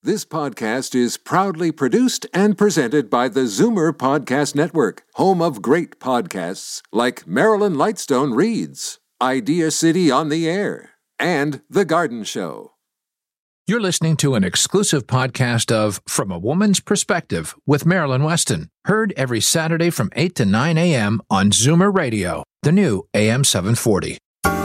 This podcast is proudly produced and presented by the Zoomer Podcast Network, home of great podcasts like Marilyn Lightstone Reads, Idea City on the Air, and The Garden Show. You're listening to an exclusive podcast of From a Woman's Perspective with Marilyn Weston, heard every Saturday from 8 to 9 a.m. on Zoomer Radio, the new AM 740.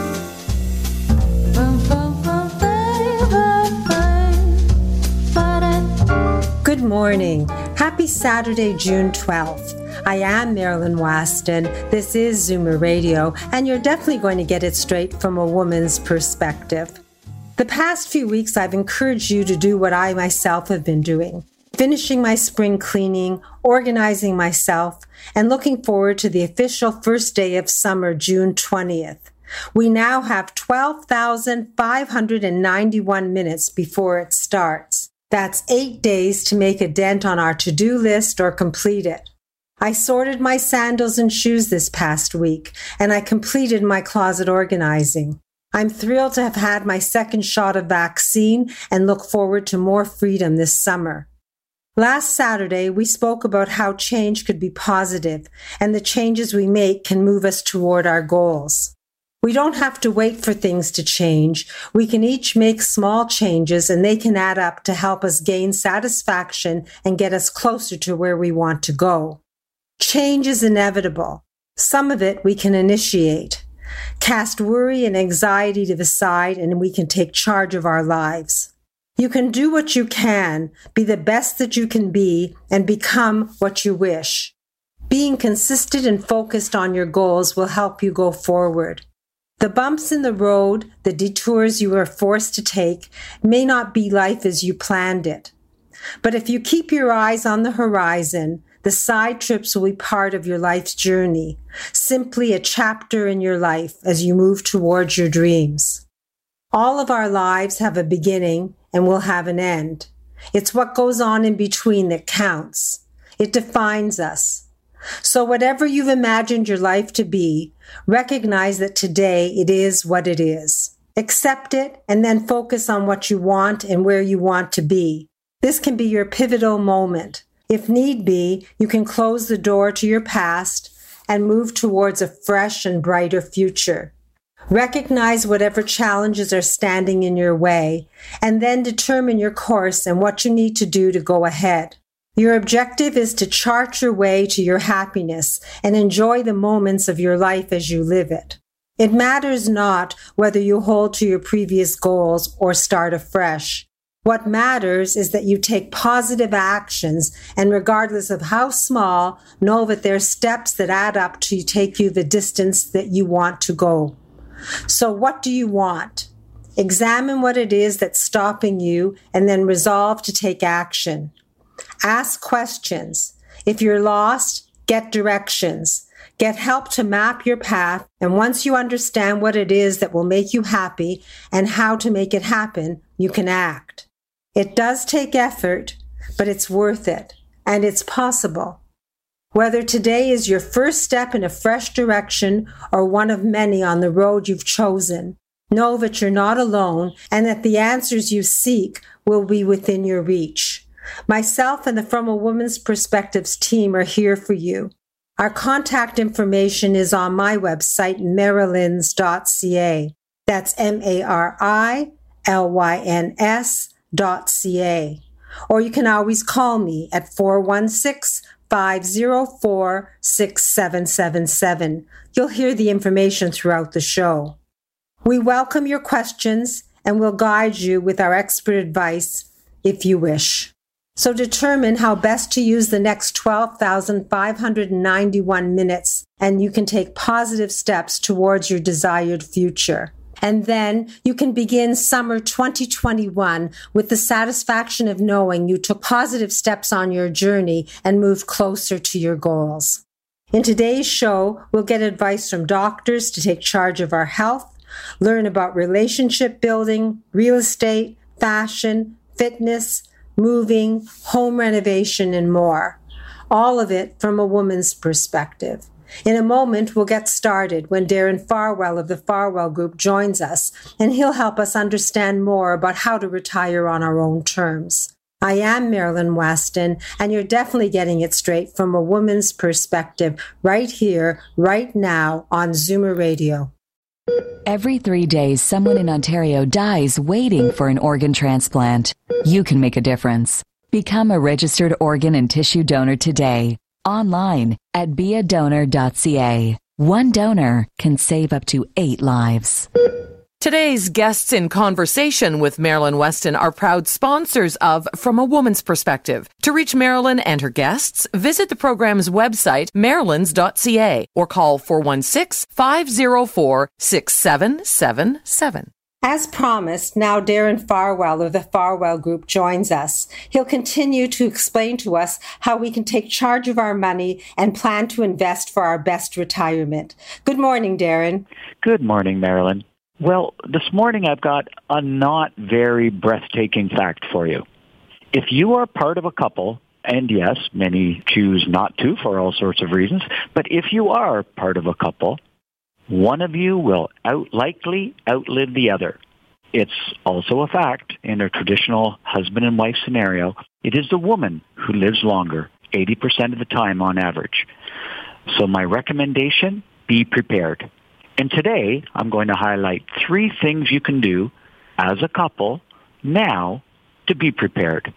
Good morning. Happy Saturday, June 12th. I am Marilyn Weston. This is Zoomer Radio, and you're definitely going to get it straight from a woman's perspective. The past few weeks, I've encouraged you to do what I myself have been doing, finishing my spring cleaning, organizing myself, and looking forward to the official first day of summer, June 20th. We now have 12,591 minutes before it starts. That's 8 days to make a dent on our to-do list or complete it. I sorted my sandals and shoes this past week, and I completed my closet organizing. I'm thrilled to have had my second shot of vaccine and look forward to more freedom this summer. Last Saturday, we spoke about how change could be positive, and the changes we make can move us toward our goals. We don't have to wait for things to change. We can each make small changes, and they can add up to help us gain satisfaction and get us closer to where we want to go. Change is inevitable. Some of it we can initiate. Cast worry and anxiety to the side, and we can take charge of our lives. You can do what you can, be the best that you can be, and become what you wish. Being consistent and focused on your goals will help you go forward. The bumps in the road, the detours you are forced to take, may not be life as you planned it. But if you keep your eyes on the horizon, the side trips will be part of your life's journey, simply a chapter in your life as you move towards your dreams. All of our lives have a beginning and will have an end. It's what goes on in between that counts. It defines us. So whatever you've imagined your life to be, recognize that today it is what it is. Accept it and then focus on what you want and where you want to be. This can be your pivotal moment. If need be, you can close the door to your past and move towards a fresh and brighter future. Recognize whatever challenges are standing in your way and then determine your course and what you need to do to go ahead. Your objective is to chart your way to your happiness and enjoy the moments of your life as you live it. It matters not whether you hold to your previous goals or start afresh. What matters is that you take positive actions, and regardless of how small, know that there are steps that add up to take you the distance that you want to go. So what do you want? Examine what it is that's stopping you and then resolve to take action. Ask questions. If you're lost, get directions. Get help to map your path, and once you understand what it is that will make you happy and how to make it happen, you can act. It does take effort, but it's worth it, and it's possible. Whether today is your first step in a fresh direction or one of many on the road you've chosen, know that you're not alone and that the answers you seek will be within your reach. Myself and the From a Woman's Perspectives team are here for you. Our contact information is on my website, marilyns.ca. That's MARILYNS.ca. Or you can always call me at 416-504-6777. You'll hear the information throughout the show. We welcome your questions and will guide you with our expert advice if you wish. So determine how best to use the next 12,591 minutes, and you can take positive steps towards your desired future. And then you can begin summer 2021 with the satisfaction of knowing you took positive steps on your journey and moved closer to your goals. In today's show, we'll get advice from doctors to take charge of our health, learn about relationship building, real estate, fashion, fitness, moving, home renovation, and more. All of it from a woman's perspective. In a moment, we'll get started when Darren Farwell of the Farwell Group joins us, and he'll help us understand more about how to retire on our own terms. I am Marilyn Weston, and you're definitely getting it straight from a woman's perspective right here, right now on Zoomer Radio. Every 3 days, someone in Ontario dies waiting for an organ transplant. You can make a difference. Become a registered organ and tissue donor today. Online at beadonor.ca. One donor can save up to 8 lives. Today's guests in conversation with Marilyn Weston are proud sponsors of From a Woman's Perspective. To reach Marilyn and her guests, visit the program's website, marilyns.ca, or call 416-504-6777. As promised, now Darren Farwell of the Farwell Group joins us. He'll continue to explain to us how we can take charge of our money and plan to invest for our best retirement. Good morning, Darren. Good morning, Marilyn. Well, this morning I've got a not very breathtaking fact for you. If you are part of a couple, and yes, many choose not to for all sorts of reasons, but if you are part of a couple, one of you will likely outlive the other. It's also a fact in a traditional husband and wife scenario. It is the woman who lives longer, 80% of the time on average. So my recommendation, be prepared. And today, I'm going to highlight 3 things you can do as a couple now to be prepared.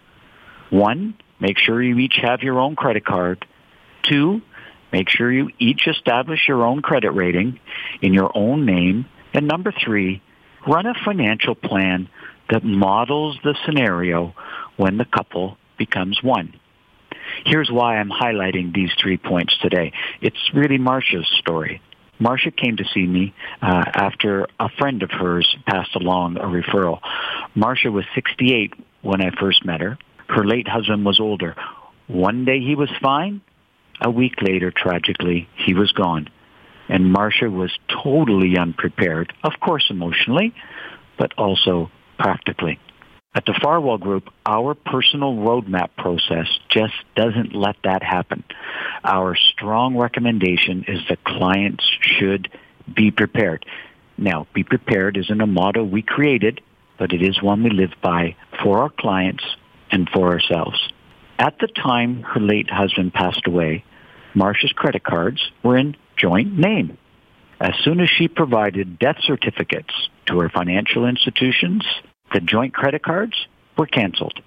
1, make sure you each have your own credit card. 2, make sure you each establish your own credit rating in your own name. And number 3, run a financial plan that models the scenario when the couple becomes one. Here's why I'm highlighting these 3 points today. It's really Marcia's story. Marcia came to see me after a friend of hers passed along a referral. Marcia was 68 when I first met her. Her late husband was older. One day he was fine. A week later, tragically, he was gone. And Marcia was totally unprepared, of course emotionally, but also practically. At the Farwell Group, our personal roadmap process just doesn't let that happen. Our strong recommendation is that clients should be prepared. Now, be prepared isn't a motto we created, but it is one we live by for our clients and for ourselves. At the time her late husband passed away, Marcia's credit cards were in joint name. As soon as she provided death certificates to her financial institutions, the joint credit cards were canceled.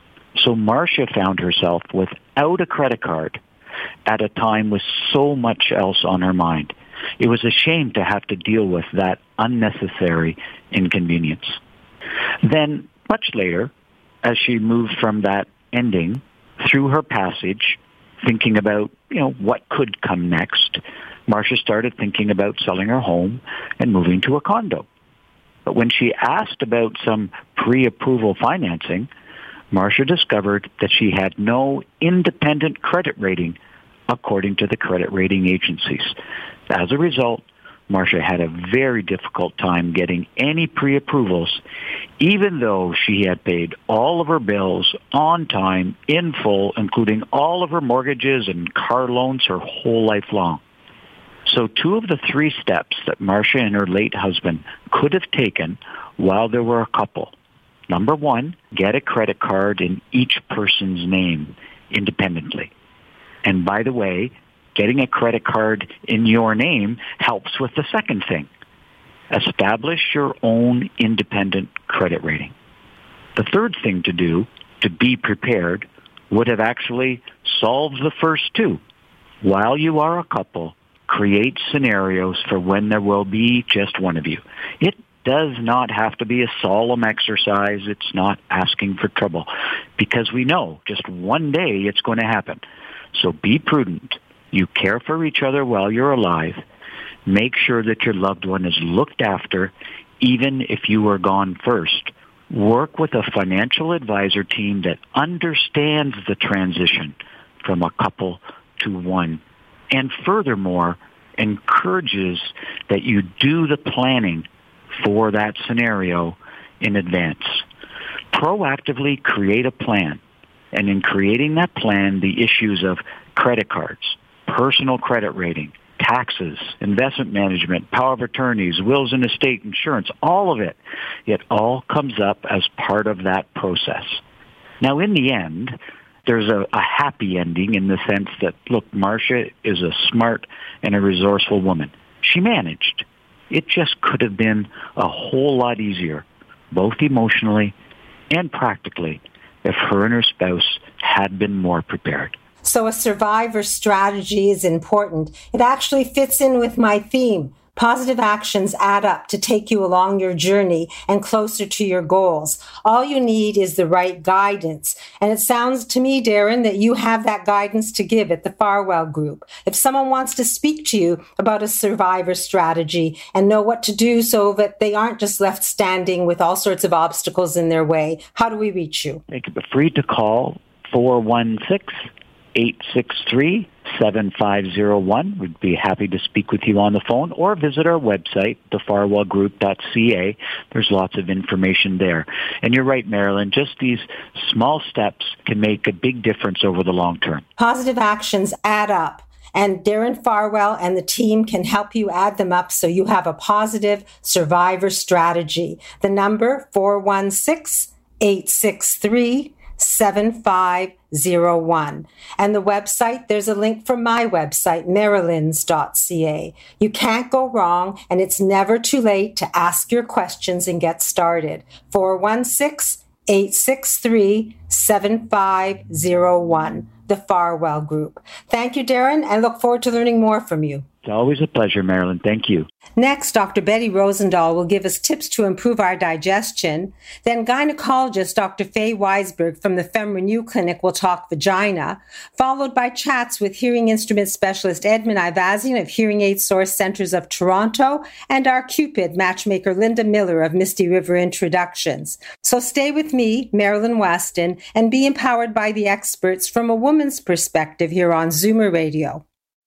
So Marcia found herself without a credit card at a time with so much else on her mind. It was a shame to have to deal with that unnecessary inconvenience. Then, much later, as she moved from that ending through her passage, thinking about, what could come next, Marcia started thinking about selling her home and moving to a condo. But when she asked about some pre-approval financing, Marcia discovered that she had no independent credit rating according to the credit rating agencies. As a result, Marcia had a very difficult time getting any pre-approvals, even though she had paid all of her bills on time, in full, including all of her mortgages and car loans her whole life long. So 2 of the 3 steps that Marcia and her late husband could have taken while they were a couple. Number 1, get a credit card in each person's name independently. And by the way, getting a credit card in your name helps with the second thing. Establish your own independent credit rating. The third thing to do, to be prepared, would have actually solved the first 2. While you are a couple, create scenarios for when there will be just one of you. It does not have to be a solemn exercise. It's not asking for trouble, because we know just one day it's going to happen. So be prudent. You care for each other while you're alive. Make sure that your loved one is looked after, even if you are gone first. Work with a financial advisor team that understands the transition from a couple to one, and furthermore, encourages that you do the planning for that scenario in advance. Proactively create a plan, and in creating that plan, the issues of credit cards, personal credit rating, taxes, investment management, power of attorneys, wills and estate, insurance, all of it, it all comes up as part of that process. Now, in the end, there's a happy ending in the sense that, look, Marcia is a smart and a resourceful woman. She managed. It just could have been a whole lot easier, both emotionally and practically, if her and her spouse had been more prepared. So a survivor strategy is important. It actually fits in with my theme. Positive actions add up to take you along your journey and closer to your goals. All you need is the right guidance. And it sounds to me, Darren, that you have that guidance to give at the Farwell Group. If someone wants to speak to you about a survivor strategy and know what to do so that they aren't just left standing with all sorts of obstacles in their way, how do we reach you? They can be free to call 416-863-7501. We'd be happy to speak with you on the phone, or visit our website, thefarwellgroup.ca. There's lots of information there. And you're right, Marilyn, just these small steps can make a big difference over the long term. Positive actions add up. And Darren Farwell and the team can help you add them up so you have a positive survivor strategy. The number 416-863-7501. And the website, there's a link from my website, marilyns.ca. You can't go wrong, and it's never too late to ask your questions and get started. 416-863-7501. The Farwell Group. Thank you, Darren. I look forward to learning more from you. It's always a pleasure, Marilyn. Thank you. Next, Dr. Betty Rosendahl will give us tips to improve our digestion. Then gynecologist Dr. Faye Weisberg from the FemRenew Clinic will talk vagina, followed by chats with hearing instrument specialist Edmund Ivazian of Hearing Aid Source Centers of Toronto and our Cupid matchmaker Linda Miller of Misty River Introductions. So stay with me, Marilyn Weston, and be empowered by the experts from a woman's perspective here on Zoomer Radio.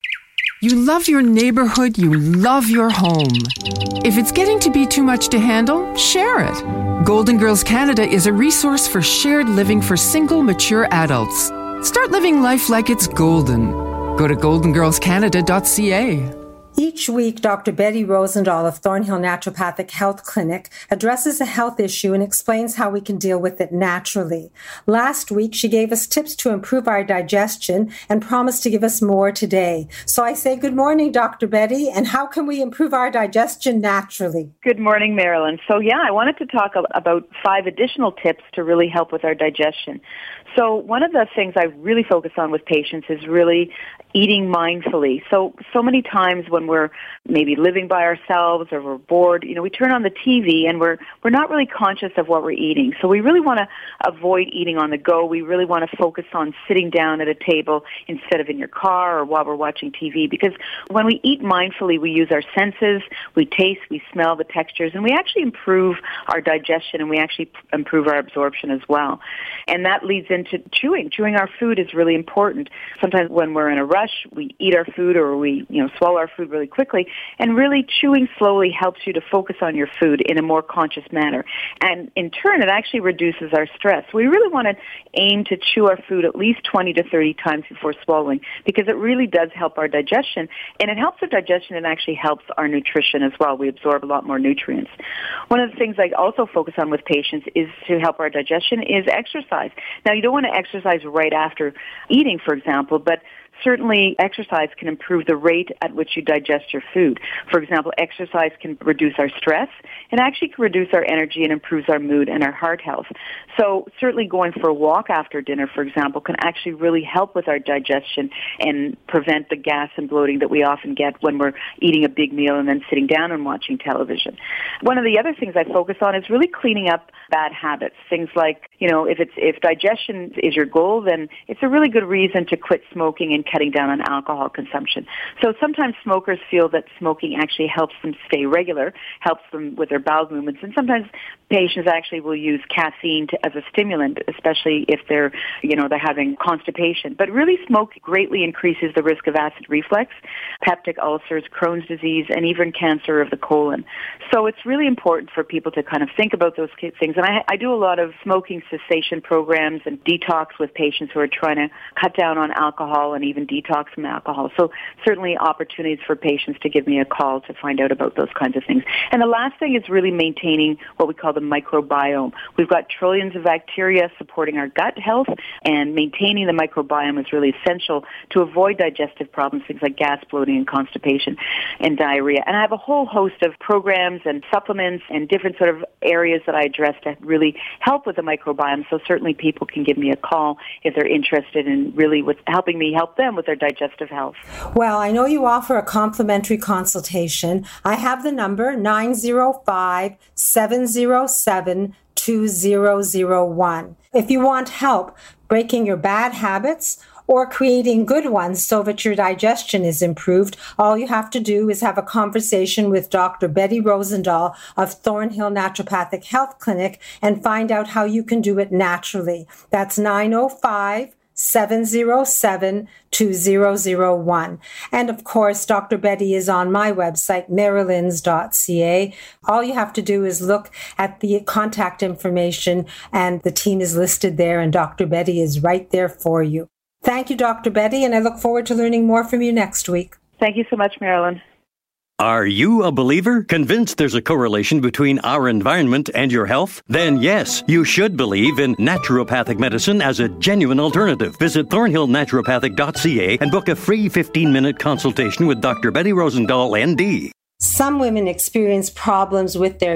You love your neighborhood, you love your home. If it's getting to be too much to handle, share it. Golden Girls Canada is a resource for shared living for single, mature adults. Start living life like it's golden. Go to goldengirlscanada.ca. Each week, Dr. Betty Rosendahl of Thornhill Naturopathic Health Clinic addresses a health issue and explains how we can deal with it naturally. Last week, she gave us tips to improve our digestion and promised to give us more today. So I say good morning, Dr. Betty, and how can we improve our digestion naturally? Good morning, Marilyn. So I wanted to talk about 5 additional tips to really help with our digestion. So one of the things I really focus on with patients is really eating mindfully. So many times when we're maybe living by ourselves or we're bored, we turn on the TV and we're not really conscious of what we're eating. So we really want to avoid eating on the go. We really want to focus on sitting down at a table instead of in your car or while we're watching TV, because when we eat mindfully, we use our senses, we taste, we smell the textures, and we actually improve our digestion and we actually improve our absorption as well. And that leads into chewing. Chewing our food is really important. Sometimes when we're in a rush, we eat our food or we swallow our food really quickly, and really chewing slowly helps you to focus on your food in a more conscious manner. And in turn, it actually reduces our stress. We really want to aim to chew our food at least 20 to 30 times before swallowing, because it really does help our digestion, and it helps our digestion and actually helps our nutrition as well. We absorb a lot more nutrients. One of the things I also focus on with patients is to help our digestion is exercise. Now, you don't want to exercise right after eating, for example, but certainly exercise can improve the rate at which you digest your food. For example, exercise can reduce our stress and actually can reduce our energy and improves our mood and our heart health. So certainly going for a walk after dinner, for example, can actually really help with our digestion and prevent the gas and bloating that we often get when we're eating a big meal and then sitting down and watching television. One of the other things I focus on is really cleaning up bad habits. Things like, if digestion is your goal, then it's a really good reason to quit smoking and cutting down on alcohol consumption. So sometimes smokers feel that smoking actually helps them stay regular, helps them with their bowel movements, and sometimes patients actually will use caffeine as a stimulant, especially if they're having constipation. But really, smoke greatly increases the risk of acid reflux, peptic ulcers, Crohn's disease, and even cancer of the colon. So it's really important for people to kind of think about those things. And I do a lot of smoking cessation programs and detox with patients who are trying to cut down on alcohol and even detox from alcohol. So certainly opportunities for patients to give me a call to find out about those kinds of things. And the last thing is really maintaining what we call the microbiome. We've got trillions of bacteria supporting our gut health, and maintaining the microbiome is really essential to avoid digestive problems, things like gas, bloating, and constipation, and diarrhea. And I have a whole host of programs and supplements and different sort of areas that I address to really help with the microbiome. So certainly people can give me a call if they're interested in really with helping me help them with their digestive health. Well, I know you offer a complimentary consultation. I have the number 905-707-2001. If you want help breaking your bad habits or creating good ones so that your digestion is improved, all you have to do is have a conversation with Dr. Betty Rosendahl of Thornhill Naturopathic Health Clinic and find out how you can do it naturally. That's 905-707-2001. And of course, Dr. Betty is on my website, marilyns.ca. All you have to do is look at the contact information, and the team is listed there, and Dr. Betty is right there for you. Thank you, Dr. Betty, and I look forward to learning more from you next week. Thank you so much, Marilyn. Are you a believer? Convinced there's a correlation between our environment and your health? Then yes, you should believe in naturopathic medicine as a genuine alternative. Visit thornhillnaturopathic.ca and book a free 15-minute consultation with Dr. Betty Rosendahl, ND. Some women experience problems with their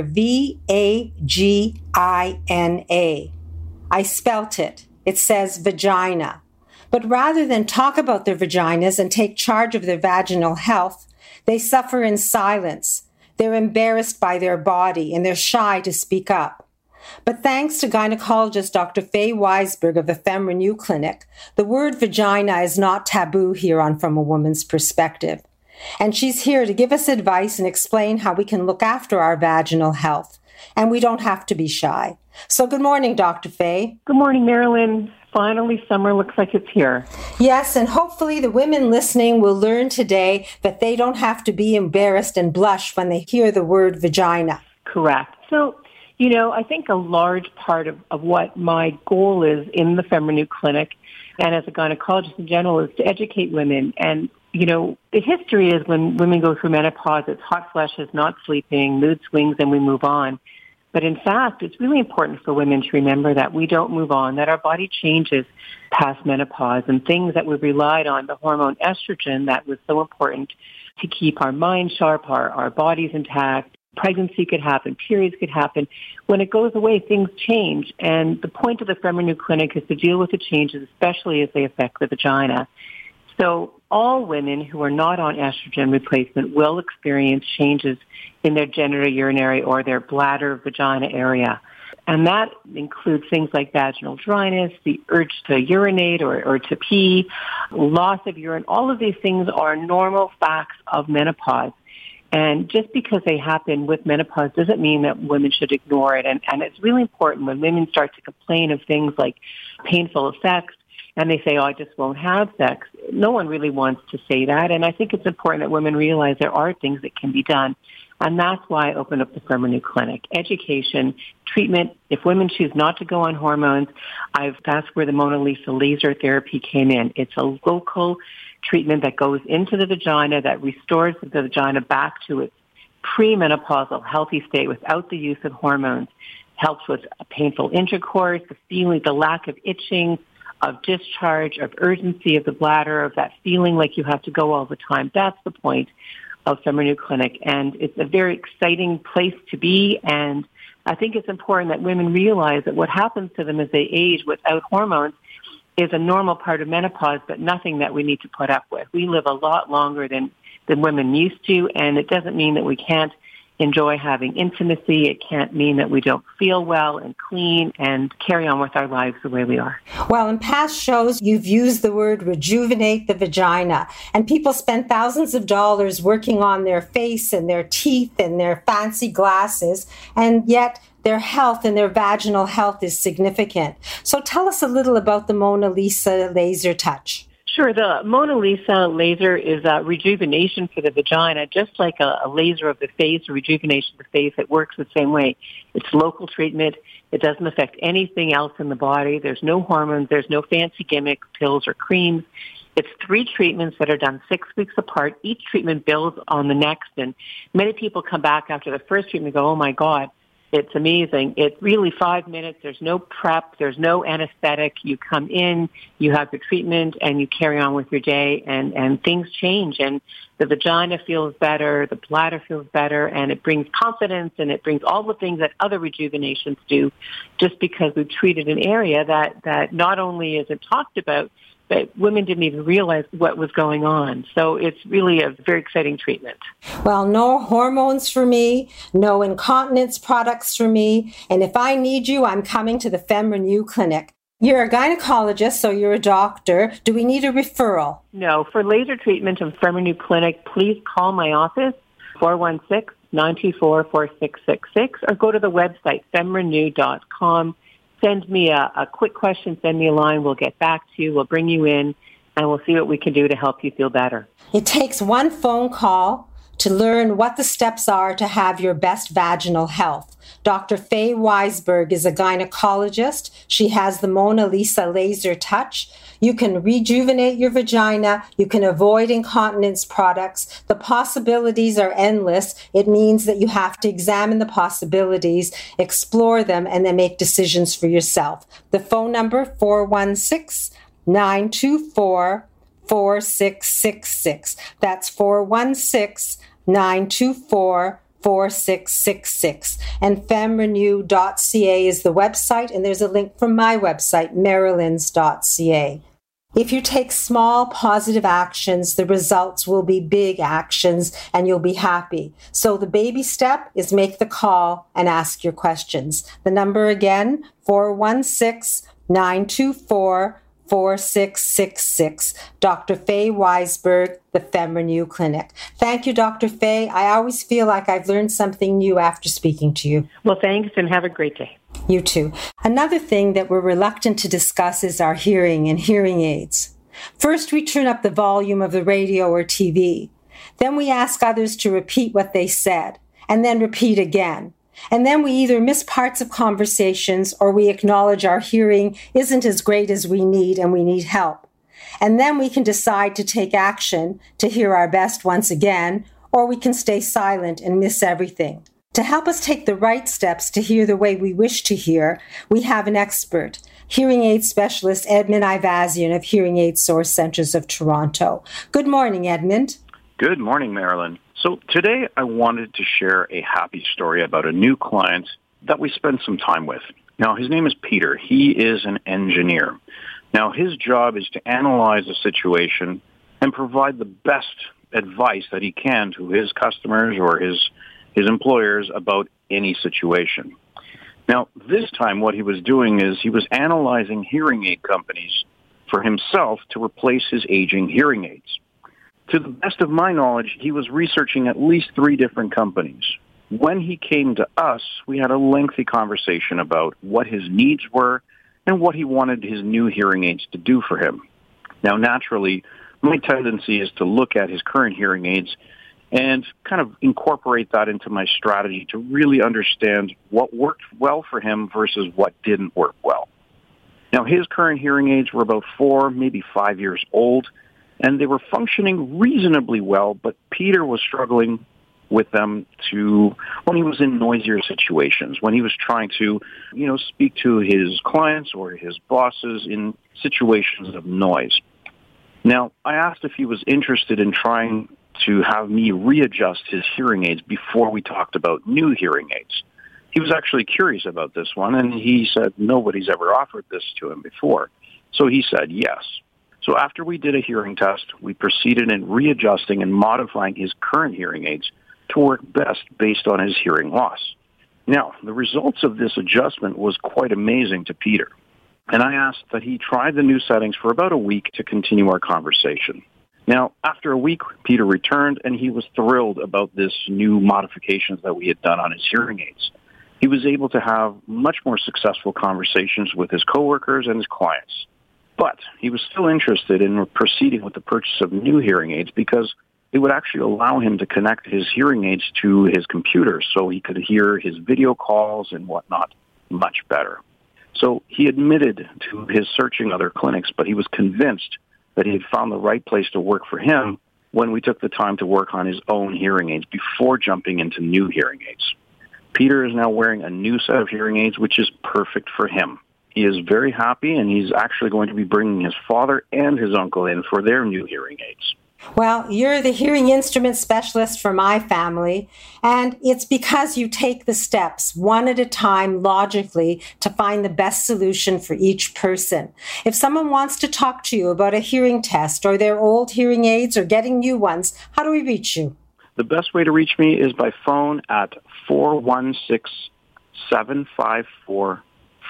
V-A-G-I-N-A. I spelt it. It says vagina. But rather than talk about their vaginas and take charge of their vaginal health, they suffer in silence. They're embarrassed by their body and they're shy to speak up. But thanks to gynecologist Dr. Faye Weisberg of the FemRenew Clinic, the word vagina is not taboo here on From a Woman's Perspective. And she's here to give us advice and explain how we can look after our vaginal health. And we don't have to be shy. So good morning, Dr. Faye. Good morning, Marilyn. Finally, summer looks like it's here. Yes, and hopefully the women listening will learn today that they don't have to be embarrassed and blush when they hear the word vagina. Correct. So, I think a large part of what my goal is in the FemRenew Clinic and as a gynecologist in general is to educate women. And, the history is when women go through menopause, it's hot flushes, not sleeping, mood swings, and we move on. But in fact, it's really important for women to remember that we don't move on, that our body changes past menopause, and things that we relied on, the hormone estrogen that was so important to keep our mind sharp, our bodies intact. Pregnancy could happen, periods could happen. When it goes away, things change. And the point of the FemRenew Clinic is to deal with the changes, especially as they affect the vagina. So all women who are not on estrogen replacement will experience changes in their genitourinary or their bladder vagina area. And that includes things like vaginal dryness, the urge to urinate or to pee, loss of urine. All of these things are normal facts of menopause. And just because they happen with menopause doesn't mean that women should ignore it. And it's really important when women start to complain of things like painful sex, and they say, I just won't have sex. No one really wants to say that. And I think it's important that women realize there are things that can be done. And that's why I opened up the FemRenew Clinic. Education, treatment. If women choose not to go on hormones, that's where the Mona Lisa laser therapy came in. It's a local treatment that goes into the vagina that restores the vagina back to its premenopausal healthy state without the use of hormones. Helps with a painful intercourse, the feeling, the lack of itching, of discharge, of urgency of the bladder, of that feeling like you have to go all the time. That's the point of FemRenew Clinic. And it's a very exciting place to be. And I think it's important that women realize that what happens to them as they age without hormones is a normal part of menopause, but nothing that we need to put up with. We live a lot longer than women used to, and it doesn't mean that we can't enjoy having intimacy. It can't mean that we don't feel well and clean and carry on with our lives the way we are. Well, in past shows, you've used the word rejuvenate the vagina, and people spend thousands of dollars working on their face and their teeth and their fancy glasses, and yet their health and their vaginal health is significant. So tell us a little about the Mona Lisa laser touch. Sure. The Mona Lisa laser is a rejuvenation for the vagina, just like a laser of the face, a rejuvenation of the face. It works the same way. It's local treatment. It doesn't affect anything else in the body. There's no hormones. There's no fancy gimmick pills or creams. It's 3 treatments that are done 6 weeks apart. Each treatment builds on the next, and many people come back after the first treatment and go, oh my God, it's amazing. It's really 5 minutes. There's no prep. There's no anesthetic. You come in, you have your treatment, and you carry on with your day, and things change. And the vagina feels better, the bladder feels better, and it brings confidence, and it brings all the things that other rejuvenations do, just because we've treated an area that not only isn't talked about, but women didn't even realize what was going on. So it's really a very exciting treatment. Well, no hormones for me, no incontinence products for me, and if I need you, I'm coming to the FemRenew Clinic. You're a gynecologist, so you're a doctor. Do we need a referral? No. For laser treatment of FemRenew Clinic, please call my office, 416-924-4666, or go to the website, femrenew.com. Send me a quick question, send me a line, we'll get back to you, we'll bring you in, and we'll see what we can do to help you feel better. It takes one phone call to learn what the steps are to have your best vaginal health. Dr. Faye Weisberg is a gynecologist. She has the Mona Lisa laser touch. You can rejuvenate your vagina. You can avoid incontinence products. The possibilities are endless. It means that you have to examine the possibilities, explore them, and then make decisions for yourself. The phone number, 416-924-4666. That's 416-924-4666. And femrenew.ca is the website, and there's a link from my website, marilyns.ca. If you take small positive actions, the results will be big actions, and you'll be happy. So the baby step is make the call and ask your questions. The number again, 416-924-4666. Dr. Faye Weisberg, the FemRenew Clinic. Thank you, Dr. Faye. I always feel like I've learned something new after speaking to you. Well, thanks, and have a great day. You too. Another thing that we're reluctant to discuss is our hearing and hearing aids. First, we turn up the volume of the radio or TV. Then we ask others to repeat what they said, and then repeat again. And then we either miss parts of conversations or we acknowledge our hearing isn't as great as we need and we need help. And then we can decide to take action to hear our best once again, or we can stay silent and miss everything. To help us take the right steps to hear the way we wish to hear, we have an expert, hearing aid specialist Edmund Ivazian of Hearing Aid Source Centers of Toronto. Good morning, Edmund. Good morning, Marilyn. So today I wanted to share a happy story about a new client that we spent some time with. Now, his name is Peter. He is an engineer. Now, his job is to analyze a situation and provide the best advice that he can to his customers or his employers about any situation. Now, this time what he was doing is he was analyzing hearing aid companies for himself to replace his aging hearing aids. To the best of my knowledge, he was researching at least 3 different companies. When he came to us, we had a lengthy conversation about what his needs were and what he wanted his new hearing aids to do for him. Now, naturally, my tendency is to look at his current hearing aids and kind of incorporate that into my strategy to really understand what worked well for him versus what didn't work well. Now, his current hearing aids were about 4, maybe 5 years old, and they were functioning reasonably well, but Peter was struggling with them when he was in noisier situations, when he was trying to, speak to his clients or his bosses in situations of noise. Now, I asked if he was interested in trying to have me readjust his hearing aids before we talked about new hearing aids. He was actually curious about this one, and he said nobody's ever offered this to him before. So he said yes. So after we did a hearing test, we proceeded in readjusting and modifying his current hearing aids to work best based on his hearing loss. Now, the results of this adjustment was quite amazing to Peter, and I asked that he try the new settings for about a week to continue our conversation. Now, after a week, Peter returned, and he was thrilled about this new modifications that we had done on his hearing aids. He was able to have much more successful conversations with his coworkers and his clients. But he was still interested in proceeding with the purchase of new hearing aids because it would actually allow him to connect his hearing aids to his computer so he could hear his video calls and whatnot much better. So he admitted to his searching other clinics, but he was convinced that he had found the right place to work for him when we took the time to work on his own hearing aids before jumping into new hearing aids. Peter is now wearing a new set of hearing aids, which is perfect for him. He is very happy, and he's actually going to be bringing his father and his uncle in for their new hearing aids. Well, you're the hearing instrument specialist for my family, and it's because you take the steps one at a time logically to find the best solution for each person. If someone wants to talk to you about a hearing test or their old hearing aids or getting new ones, how do we reach you? The best way to reach me is by phone at 416-754-4327.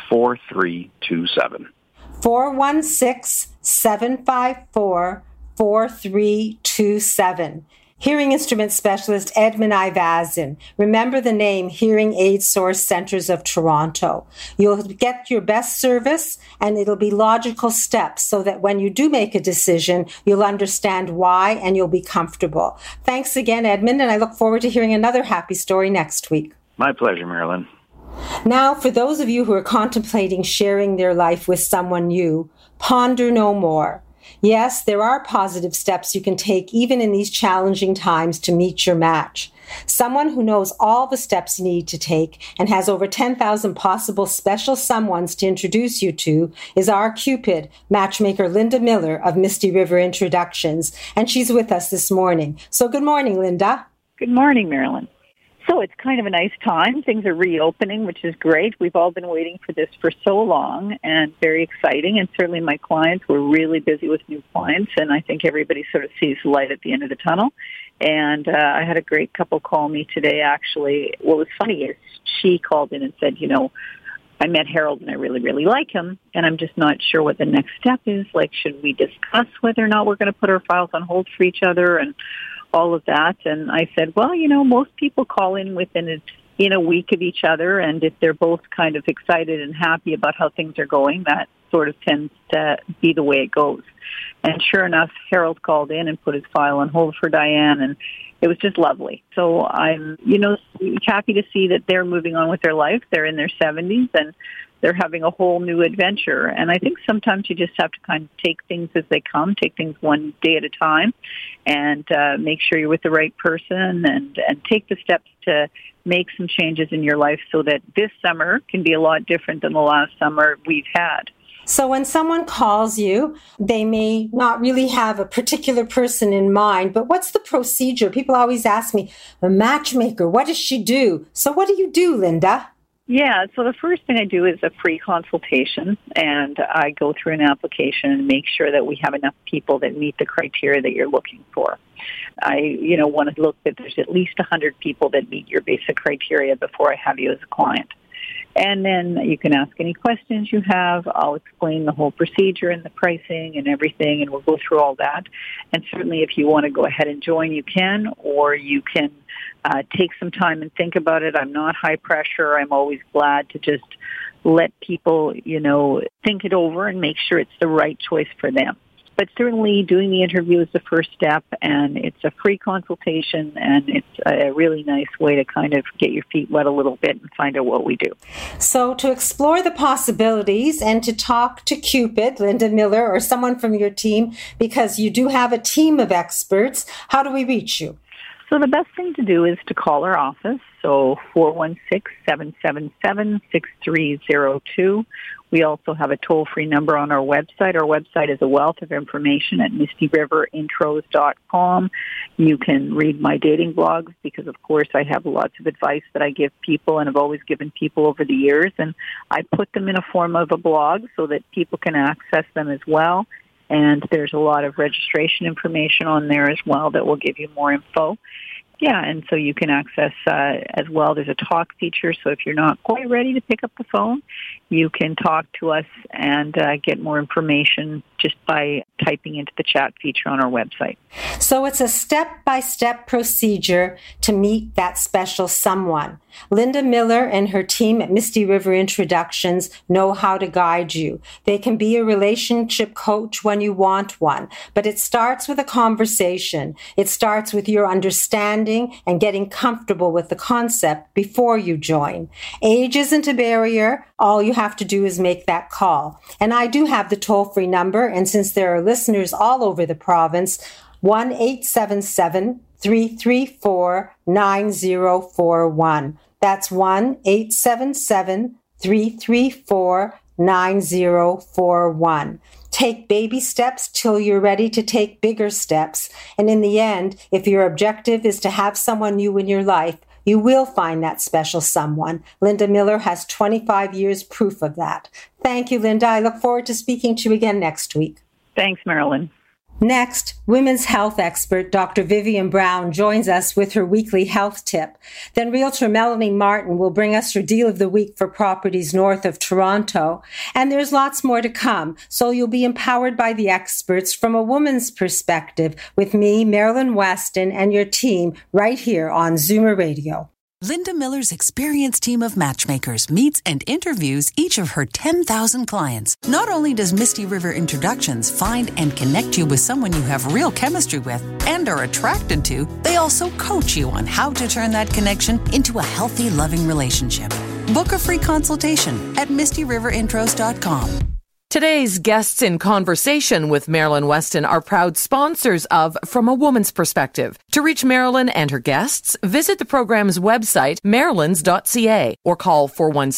416-754-4327. Hearing instrument specialist Edmund Ivazin. Remember the name Hearing Aid Source Centers of Toronto. You'll get your best service, and it'll be logical steps so that when you do make a decision, you'll understand why and you'll be comfortable. Thanks again, Edmund, and I look forward to hearing another happy story next week. My pleasure, Marilyn. Now, for those of you who are contemplating sharing their life with someone new, ponder no more. Yes, there are positive steps you can take even in these challenging times to meet your match. Someone who knows all the steps you need to take and has over 10,000 possible special someones to introduce you to is our Cupid, matchmaker Linda Miller of Misty River Introductions, and she's with us this morning. So good morning, Linda. Good morning, Marilyn. So it's kind of a nice time. Things are reopening, which is great. We've all been waiting for this for so long, and very exciting. And certainly my clients were really busy with new clients, and I think everybody sort of sees the light at the end of the tunnel. And I had a great couple call me today, actually. What was funny is she called in and said, I met Harold and I really, really like him, and I'm just not sure what the next step is. Like, should we discuss whether or not we're going to put our files on hold for each other and all of that? And I said, well, most people call in within a week of each other, and if they're both kind of excited and happy about how things are going, that sort of tends to be the way it goes. And sure enough, Harold called in and put his file on hold for Diane, and it was just lovely. So I'm, happy to see that they're moving on with their life. They're in their 70s, and they're having a whole new adventure. And I think sometimes you just have to kind of take things as they come, take things one day at a time, and make sure you're with the right person, and take the steps to make some changes in your life so that this summer can be a lot different than the last summer we've had. So when someone calls you, they may not really have a particular person in mind, but what's the procedure? People always ask me, a matchmaker, what does she do? So what do you do, Linda? Yeah, so the first thing I do is a free consultation, and I go through an application and make sure that we have enough people that meet the criteria that you're looking for. I, want to look that there's at least 100 people that meet your basic criteria before I have you as a client. And then you can ask any questions you have. I'll explain the whole procedure and the pricing and everything, and we'll go through all that. And certainly if you want to go ahead and join, you can, or you can take some time and think about it. I'm not high pressure. I'm always glad to just let people, think it over and make sure it's the right choice for them. But certainly doing the interview is the first step, and it's a free consultation, and it's a really nice way to kind of get your feet wet a little bit and find out what we do. So to explore the possibilities and to talk to Cupid, Linda Miller, or someone from your team, because you do have a team of experts, how do we reach you? So the best thing to do is to call our office, so 416-777-6302. We also have a toll-free number on our website. Our website is a wealth of information at mistyriverintro's.com. You can read my dating blogs because, of course, I have lots of advice that I give people and have always given people over the years. And I put them in a form of a blog so that people can access them as well. And there's a lot of registration information on there as well that will give you more info. Yeah, and so you can access as well. There's a talk feature, so if you're not quite ready to pick up the phone, you can talk to us and get more information just by typing into the chat feature on our website. So it's a step-by-step procedure to meet that special someone. Linda Miller and her team at Misty River Introductions know how to guide you. They can be a relationship coach when you want one, but it starts with a conversation. It starts with your understanding and getting comfortable with the concept before you join. Age isn't a barrier. All you have to do is make that call. And I do have the toll-free number, and since there are listeners all over the province, 1-877-334-9041. That's 1-877-334-9041. Take baby steps till you're ready to take bigger steps. And in the end, if your objective is to have someone new in your life, you will find that special someone. Linda Miller has 25 years proof of that. Thank you, Linda. I look forward to speaking to you again next week. Thanks, Marilyn. Next, women's health expert Dr. Vivian Brown joins us with her weekly health tip. Then realtor Melanie Martin will bring us her deal of the week for properties north of Toronto. And there's lots more to come, so you'll be empowered by the experts from a woman's perspective with me, Marilyn Weston, and your team right here on Zoomer Radio. Linda Miller's experienced team of matchmakers meets and interviews each of her 10,000 clients. Not only does Misty River Introductions find and connect you with someone you have real chemistry with and are attracted to, they also coach you on how to turn that connection into a healthy, loving relationship. Book a free consultation at MistyRiverIntros.com. Today's guests in conversation with Marilyn Weston are proud sponsors of From a Woman's Perspective. To reach Marilyn and her guests, visit the program's website, marilyns.ca, or call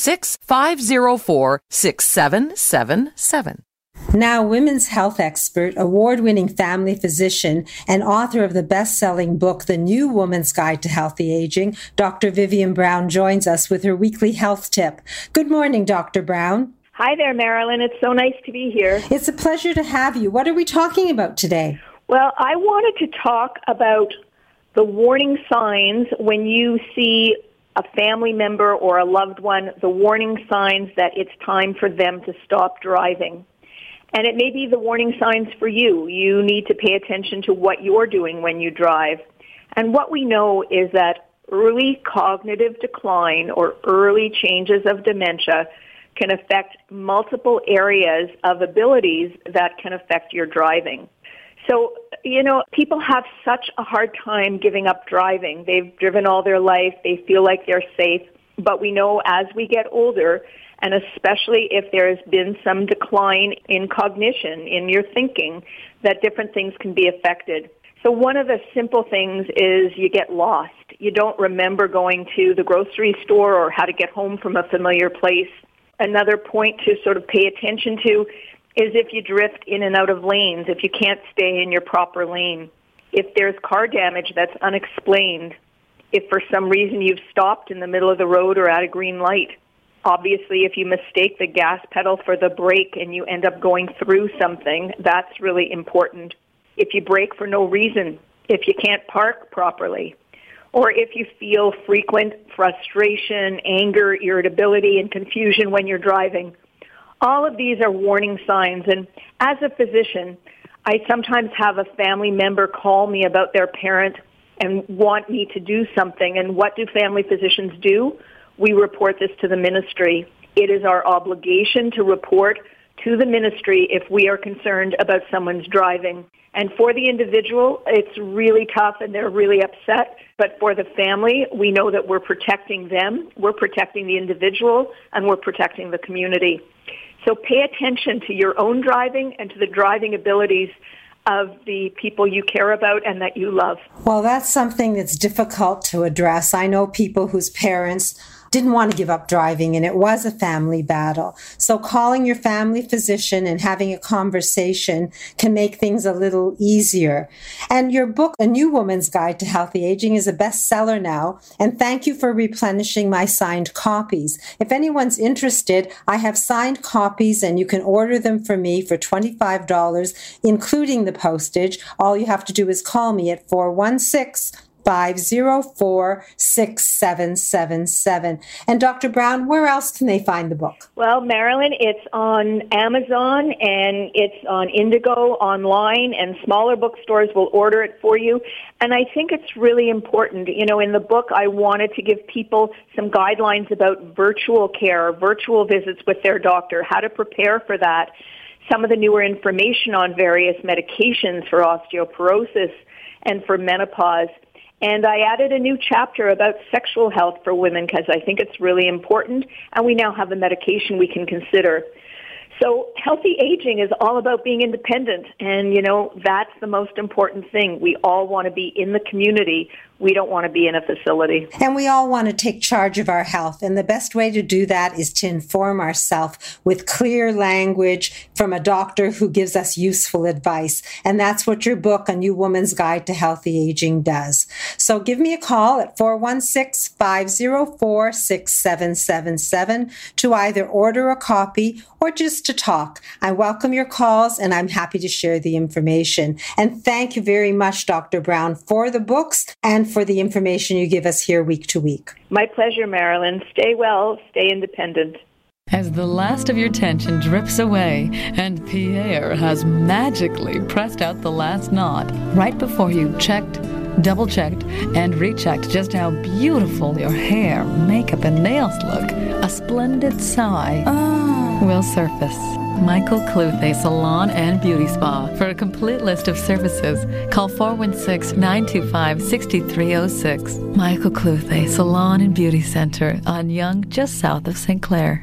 416-504-6777. Now, women's health expert, award-winning family physician, and author of the best-selling book, The New Woman's Guide to Healthy Aging, Dr. Vivian Brown joins us with her weekly health tip. Good morning, Dr. Brown. Hi there, Marilyn. It's so nice to be here. It's a pleasure to have you. What are we talking about today? Well, I wanted to talk about the warning signs when you see a family member or a loved one, the warning signs that it's time for them to stop driving. And it may be the warning signs for you. You need to pay attention to what you're doing when you drive. And what we know is that early cognitive decline or early changes of dementia can affect multiple areas of abilities that can affect your driving. So, people have such a hard time giving up driving. They've driven all their life. They feel like they're safe. But we know as we get older, and especially if there has been some decline in cognition, in your thinking, that different things can be affected. So one of the simple things is you get lost. You don't remember going to the grocery store or how to get home from a familiar place. Another point to sort of pay attention to is if you drift in and out of lanes, if you can't stay in your proper lane, if there's car damage that's unexplained, if for some reason you've stopped in the middle of the road or at a green light. Obviously, if you mistake the gas pedal for the brake and you end up going through something, that's really important. If you brake for no reason, if you can't park properly, or if you feel frequent frustration, anger, irritability, and confusion when you're driving. All of these are warning signs. And as a physician, I sometimes have a family member call me about their parent and want me to do something. And what do family physicians do? We report this to the ministry. It is our obligation to report to the ministry if we are concerned about someone's driving. And for the individual, it's really tough and they're really upset. But for the family, we know that we're protecting them, we're protecting the individual, and we're protecting the community. So pay attention to your own driving and to the driving abilities of the people you care about and that you love. Well, that's something that's difficult to address. I know people whose parents didn't want to give up driving, and it was a family battle. So calling your family physician and having a conversation can make things a little easier. And your book, A New Woman's Guide to Healthy Aging, is a bestseller now, and thank you for replenishing my signed copies. If anyone's interested, I have signed copies, and you can order them for me for $25, including the postage. All you have to do is call me at 416-504-6777. And Dr. Brown, where else can they find the book? Well, Marilyn, it's on Amazon and it's on Indigo online, and smaller bookstores will order it for you. And I think it's really important. In the book, I wanted to give people some guidelines about virtual care, virtual visits with their doctor, how to prepare for that, some of the newer information on various medications for osteoporosis and for menopause. And I added a new chapter about sexual health for women because I think it's really important, and we now have a medication we can consider. So healthy aging is all about being independent, and, that's the most important thing. We all want to be in the community. We don't want to be in a facility. And we all want to take charge of our health. And the best way to do that is to inform ourselves with clear language from a doctor who gives us useful advice. And that's what your book, A New Woman's Guide to Healthy Aging, does. So give me a call at 416-504-6777 to either order a copy or just to talk. I welcome your calls, and I'm happy to share the information. And thank you very much, Dr. Brown, for the books and for the information you give us here week to week. My pleasure, Marilyn. Stay well, stay independent. As the last of your tension drips away and Pierre has magically pressed out the last knot right before you checked, double-checked, and rechecked just how beautiful your hair, makeup, and nails look, a splendid sigh will surface. Michael Cluthe Salon and Beauty Spa. For a complete list of services, call 416-925-6306. Michael Cluthe Salon and Beauty Center on Yonge, just south of St. Clair.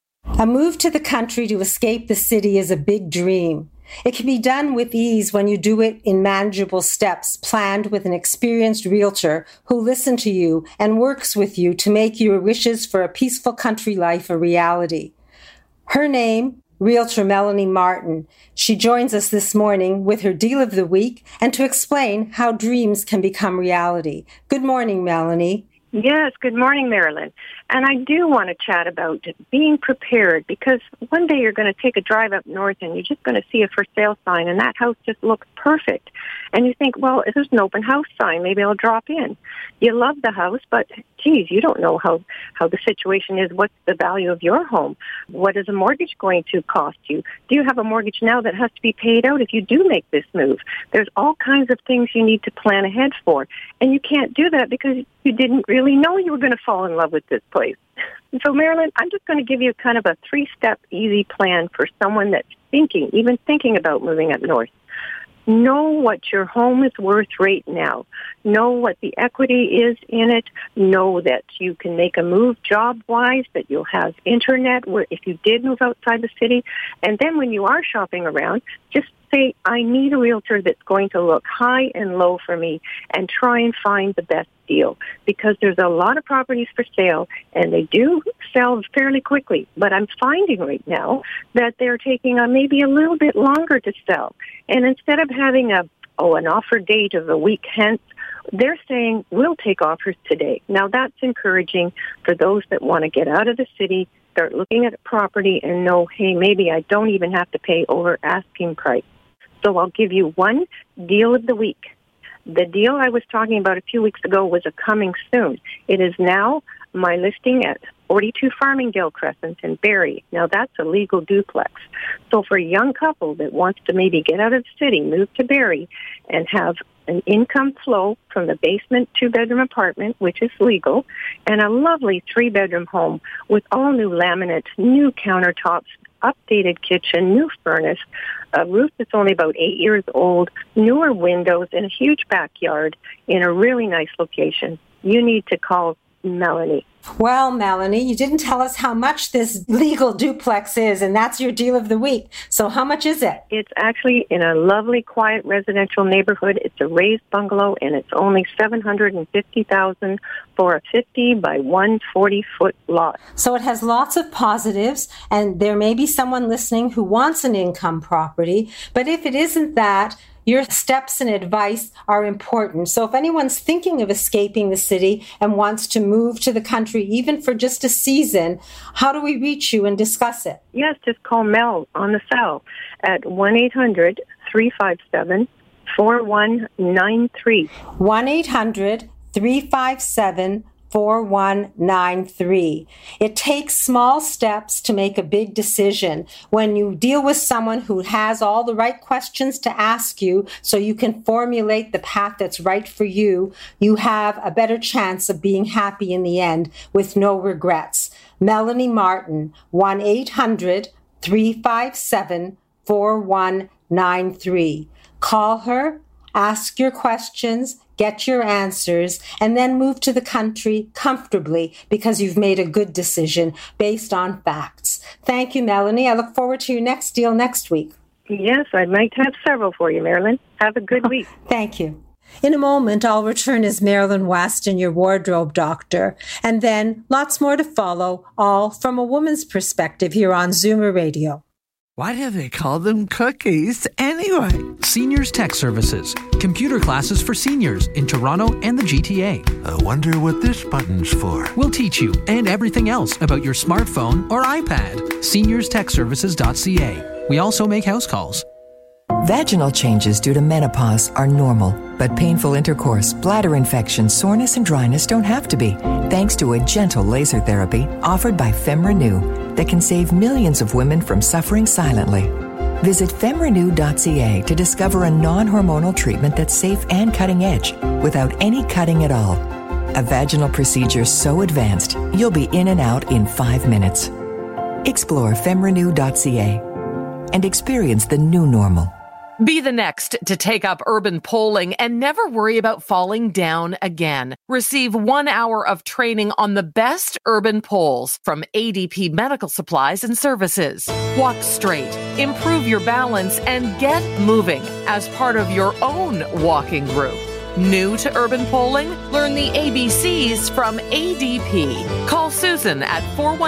A move to the country to escape the city is a big dream. It can be done with ease when you do it in manageable steps, planned with an experienced realtor who listens to you and works with you to make your wishes for a peaceful country life a reality. Her name, Realtor Melanie Martin. She joins us this morning with her deal of the week and to explain how dreams can become reality. Good morning, Melanie. Yes, good morning, Marilyn. And I do want to chat about being prepared, because one day you're going to take a drive up north and you're just going to see a for sale sign and that house just looks perfect. And you think, well, if there's an open house sign, maybe I'll drop in. You love the house, but geez, you don't know how the situation is. What's the value of your home? What is a mortgage going to cost you? Do you have a mortgage now that has to be paid out if you do make this move? There's all kinds of things you need to plan ahead for. And you can't do that because you didn't really know you were going to fall in love with this place. So, Marilyn, I'm just going to give you kind of a 3-step easy plan for someone that's even thinking about moving up north. Know what your home is worth right now. Know what the equity is in it. Know that you can make a move job-wise, that you'll have internet where if you did move outside the city. And then when you are shopping around, just say, I need a realtor that's going to look high and low for me and try and find the best deal, because there's a lot of properties for sale and they do sell fairly quickly. But I'm finding right now that they're taking maybe a little bit longer to sell. And instead of having an offer date of a week hence, they're saying, we'll take offers today. Now that's encouraging for those that want to get out of the city, start looking at a property and know, hey, maybe I don't even have to pay over asking price. So I'll give you one deal of the week. The deal I was talking about a few weeks ago was a coming soon. It is now my listing at 42 Farmingdale Crescent in Barrie. Now, that's a legal duplex. So for a young couple that wants to maybe get out of the city, move to Barrie, and have an income flow from the basement 2-bedroom apartment, which is legal, and a lovely 3-bedroom home with all new laminate, new countertops, updated kitchen, new furnace, a roof that's only about 8 years old, newer windows, and a huge backyard in a really nice location. You need to call Melanie. Well, Melanie, you didn't tell us how much this legal duplex is, and that's your deal of the week. So how much is it? It's actually in a lovely, quiet residential neighborhood. It's a raised bungalow, and it's only $750,000 for a 50 by 140-foot lot. So it has lots of positives, and there may be someone listening who wants an income property. But if it isn't that, your steps and advice are important. So if anyone's thinking of escaping the city and wants to move to the country, even for just a season, how do we reach you and discuss it? Yes, just call Mel on the cell at 1-800-357-4193. 1-800-357-4193. It takes small steps to make a big decision. When you deal with someone who has all the right questions to ask you so you can formulate the path that's right for you, you have a better chance of being happy in the end with no regrets. Melanie Martin, 1-800-357-4193. Call her. Ask your questions, get your answers, and then move to the country comfortably because you've made a good decision based on facts. Thank you, Melanie. I look forward to your next deal next week. Yes, I might have several for you, Marilyn. Have a good week. Thank you. In a moment, I'll return as Marilyn Weston, your wardrobe doctor, and then lots more to follow, all from a woman's perspective here on Zoomer Radio. Why do they call them cookies anyway? Seniors Tech Services. Computer classes for seniors in Toronto and the GTA. I wonder what this button's for. We'll teach you and everything else about your smartphone or iPad. SeniorsTechServices.ca. We also make house calls. Vaginal changes due to menopause are normal, but painful intercourse, bladder infection, soreness, and dryness don't have to be, thanks to a gentle laser therapy offered by FemRenew that can save millions of women from suffering silently. Visit femrenew.ca to discover a non-hormonal treatment that's safe and cutting edge without any cutting at all. A vaginal procedure so advanced, you'll be in and out in 5 minutes. Explore femrenew.ca and experience the new normal. Be the next to take up urban polling and never worry about falling down again. Receive 1 hour of training on the best urban polls from ADP Medical Supplies and Services. Walk straight, improve your balance, and get moving as part of your own walking group. New to urban polling? Learn the ABCs from ADP. Call Susan at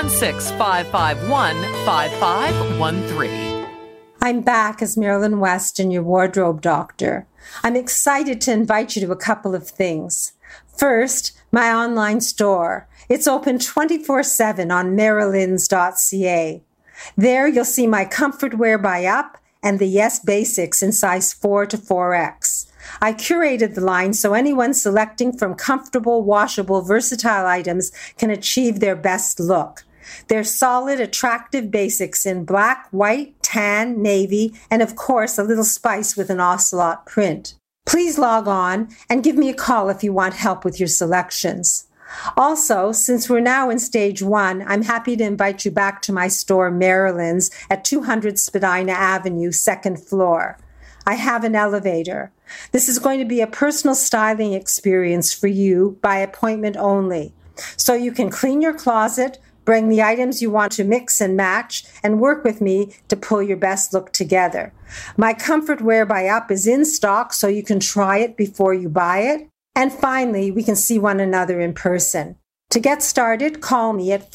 416-551-5513. I'm back as Marilyn Weston, your wardrobe doctor. I'm excited to invite you to a couple of things. First, my online store. It's open 24/7 on marilyns.ca. There you'll see my comfort wear by Up and the Yes Basics in size 4 to 4X. I curated the line so anyone selecting from comfortable, washable, versatile items can achieve their best look. They're solid, attractive basics in black, white, tan, navy, and of course a little spice with an ocelot print. Please log on and give me a call if you want help with your selections. Also, since we're now in stage 1, I'm happy to invite you back to my store, Marilyn's, at 200 Spadina Avenue, 2nd floor. I have an elevator. This is going to be a personal styling experience for you by appointment only. So you can clean your closet, bring the items you want to mix and match, and work with me to pull your best look together. My Comfort Wear by Up is in stock, so you can try it before you buy it. And finally, we can see one another in person. To get started, call me at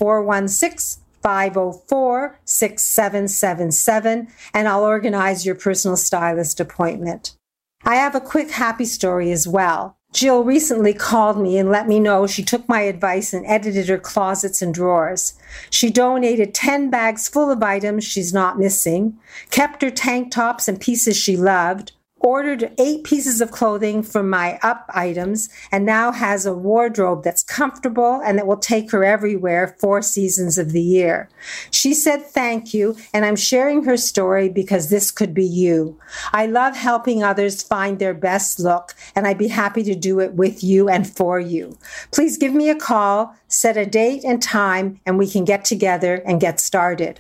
416-504-6777, and I'll organize your personal stylist appointment. I have a quick happy story as well. Jill recently called me and let me know she took my advice and edited her closets and drawers. She donated 10 bags full of items she's not missing, kept her tank tops and pieces she loved, ordered 8 pieces of clothing from my Up items, and now has a wardrobe that's comfortable and that will take her everywhere 4 seasons of the year. She said thank you, and I'm sharing her story because this could be you. I love helping others find their best look, and I'd be happy to do it with you and for you. Please give me a call, set a date and time, and we can get together and get started.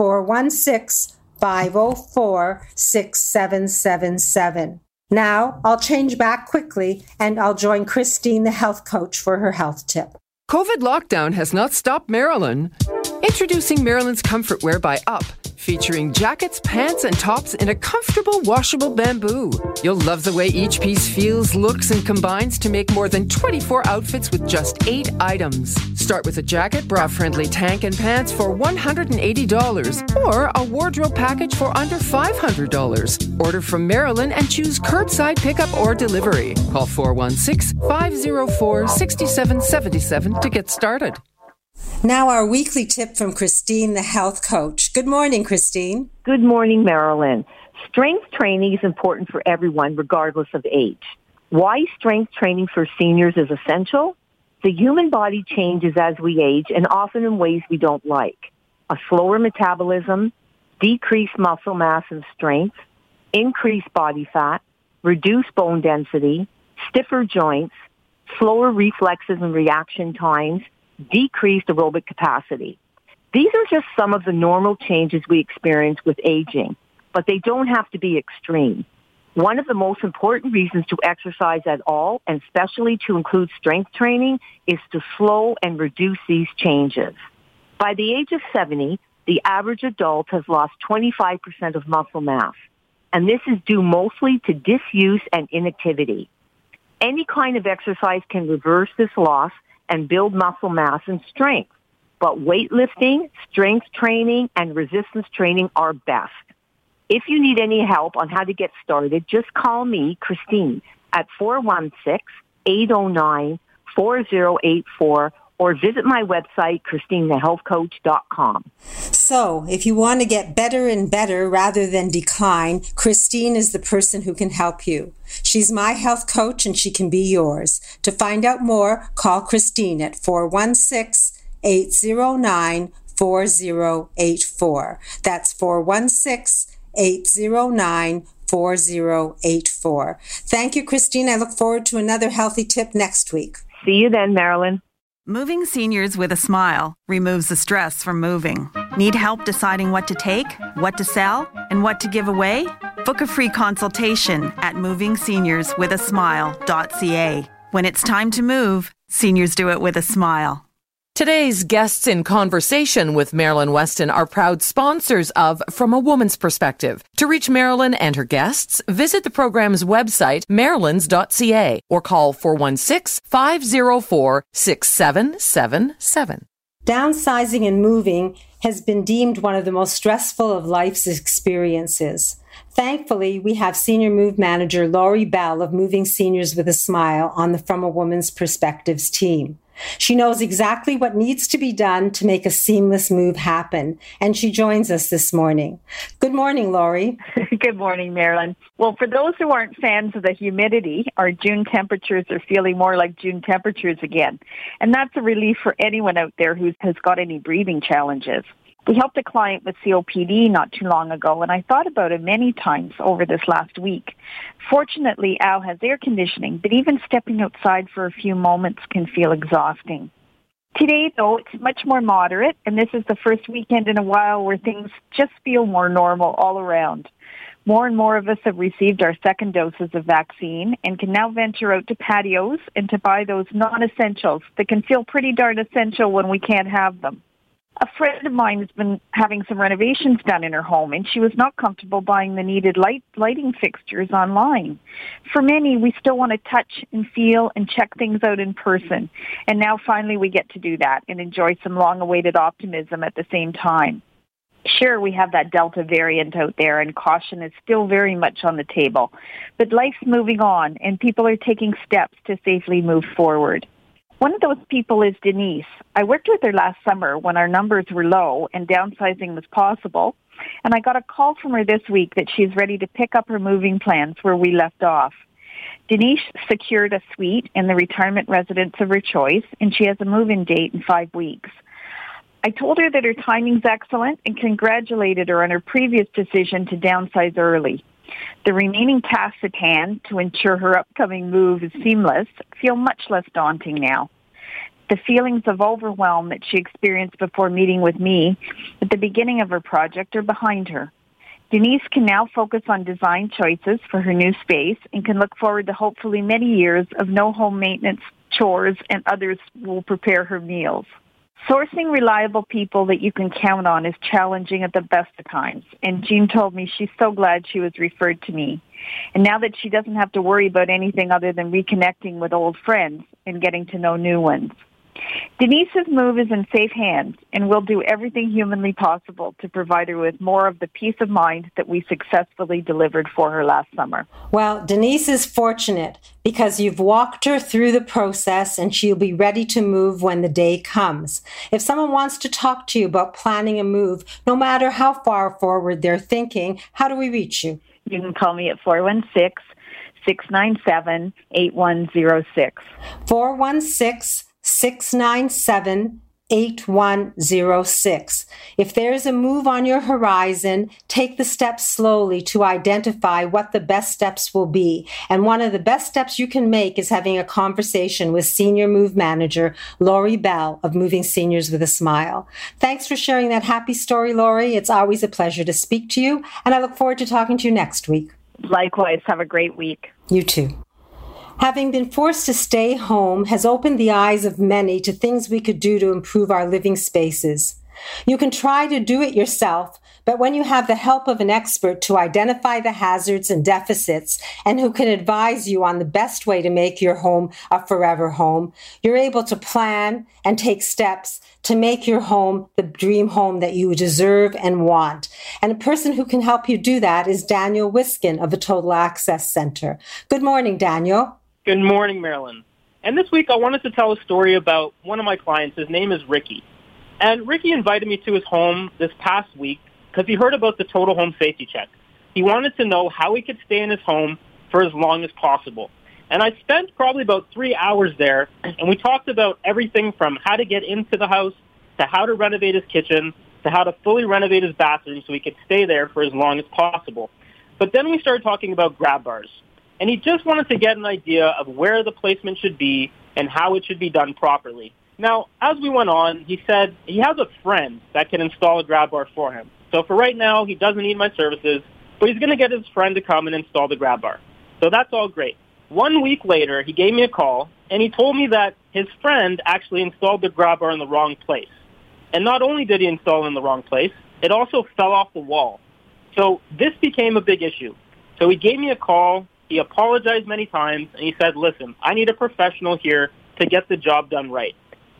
416-504-6777. Now, I'll change back quickly and I'll join Christine, the health coach, for her health tip. COVID lockdown has not stopped Marilyn. Introducing Marilyn's Comfort Wear by Up, featuring jackets, pants, and tops in a comfortable, washable bamboo. You'll love the way each piece feels, looks, and combines to make more than 24 outfits with just 8 items. Start with a jacket, bra-friendly tank, and pants for $180, or a wardrobe package for under $500. Order from Marilyn and choose curbside pickup or delivery. Call 416-504-6777 to get started. Now our weekly tip from Christine, the health coach. Good morning, Christine. Good morning, Marilyn. Strength training is important for everyone, regardless of age. Why strength training for seniors is essential? The human body changes as we age, and often in ways we don't like. A slower metabolism, decreased muscle mass and strength, increased body fat, reduced bone density, stiffer joints, slower reflexes and reaction times, decreased aerobic capacity. These are just some of the normal changes we experience with aging, but they don't have to be extreme. One of the most important reasons to exercise at all, and especially to include strength training, is to slow and reduce these changes. By the age of 70, the average adult has lost 25% of muscle mass, and this is due mostly to disuse and inactivity. Any kind of exercise can reverse this loss and build muscle mass and strength, but weightlifting, strength training, and resistance training are best. If you need any help on how to get started, just call me, Christine, at 416-809-4084 or visit my website, ChristineTheHealthCoach.com. So, if you want to get better and better rather than decline, Christine is the person who can help you. She's my health coach and she can be yours. To find out more, call Christine at 416-809-4084. That's 416-809-4084. Thank you, Christine. I look forward to another healthy tip next week. See you then, Marilyn. Moving Seniors with a Smile removes the stress from moving. Need help deciding what to take, what to sell, and what to give away? Book a free consultation at movingseniorswithasmile.ca. When it's time to move, seniors do it with a smile. Today's guests in conversation with Marilyn Weston are proud sponsors of From a Woman's Perspective. To reach Marilyn and her guests, visit the program's website, marilyns.ca, or call 416-504-6777. Downsizing and moving has been deemed one of the most stressful of life's experiences. Thankfully, we have Senior Move Manager Lori Bell of Moving Seniors with a Smile on the From a Woman's Perspectives team. She knows exactly what needs to be done to make a seamless move happen, and she joins us this morning. Good morning, Lori. Good morning, Marilyn. Well, for those who aren't fans of the humidity, our June temperatures are feeling more like June temperatures again, and that's a relief for anyone out there who has got any breathing challenges. We helped a client with COPD not too long ago, and I thought about it many times over this last week. Fortunately, Al has air conditioning, but even stepping outside for a few moments can feel exhausting. Today, though, it's much more moderate, and this is the first weekend in a while where things just feel more normal all around. More and more of us have received our second doses of vaccine and can now venture out to patios and to buy those non-essentials that can feel pretty darn essential when we can't have them. A friend of mine has been having some renovations done in her home, and she was not comfortable buying the needed lighting fixtures online. For many, we still want to touch and feel and check things out in person, and now finally we get to do that and enjoy some long-awaited optimism at the same time. Sure, we have that Delta variant out there, and caution is still very much on the table, but life's moving on, and people are taking steps to safely move forward. One of those people is Denise. I worked with her last summer when our numbers were low and downsizing was possible, and I got a call from her this week that she's ready to pick up her moving plans where we left off. Denise secured a suite in the retirement residence of her choice, and she has a move-in date in 5 weeks. I told her that her timing's excellent and congratulated her on her previous decision to downsize early. The remaining tasks at hand to ensure her upcoming move is seamless feel much less daunting now. The feelings of overwhelm that she experienced before meeting with me at the beginning of her project are behind her. Denise can now focus on design choices for her new space and can look forward to hopefully many years of no home maintenance, chores, and others will prepare her meals. Sourcing reliable people that you can count on is challenging at the best of times, and Jean told me she's so glad she was referred to me. And now that she doesn't have to worry about anything other than reconnecting with old friends and getting to know new ones. Denise's move is in safe hands, and we'll do everything humanly possible to provide her with more of the peace of mind that we successfully delivered for her last summer. Well, Denise is fortunate because you've walked her through the process and she'll be ready to move when the day comes. If someone wants to talk to you about planning a move, no matter how far forward they're thinking, how do we reach you? You can call me at 416-697-8106. 416-697-8106. If there's a move on your horizon, take the steps slowly to identify what the best steps will be. And one of the best steps you can make is having a conversation with Senior Move Manager Lori Bell of Moving Seniors with a Smile. Thanks for sharing that happy story, Lori. It's always a pleasure to speak to you, and I look forward to talking to you next week. Likewise. Have a great week. You too. Having been forced to stay home has opened the eyes of many to things we could do to improve our living spaces. You can try to do it yourself, but when you have the help of an expert to identify the hazards and deficits and who can advise you on the best way to make your home a forever home, you're able to plan and take steps to make your home the dream home that you deserve and want. And a person who can help you do that is Daniel Wiskin of the Total Access Center. Good morning, Daniel. Good morning, Marilyn. And this week I wanted to tell a story about one of my clients. His name is Ricky. And Ricky invited me to his home this past week because he heard about the Total Home Safety Check. He wanted to know how he could stay in his home for as long as possible. And I spent probably about 3 hours there, and we talked about everything from how to get into the house to how to renovate his kitchen to how to fully renovate his bathroom so he could stay there for as long as possible. But then we started talking about grab bars. And he just wanted to get an idea of where the placement should be and how it should be done properly. Now, as we went on, he said he has a friend that can install a grab bar for him. So for right now, he doesn't need my services, but he's going to get his friend to come and install the grab bar. So that's all great. 1 week later, he gave me a call, and he told me that his friend actually installed the grab bar in the wrong place. And not only did he install it in the wrong place, it also fell off the wall. So this became a big issue. So he gave me a call. He apologized many times, and he said, listen, I need a professional here to get the job done right.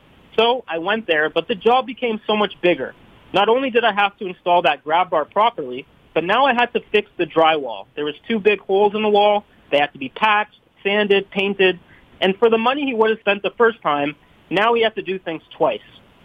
So I went there, but the job became so much bigger. Not only did I have to install that grab bar properly, but now I had to fix the drywall. There was 2 big holes in the wall. They had to be patched, sanded, painted. And for the money he would have spent the first time, now he had to do things twice.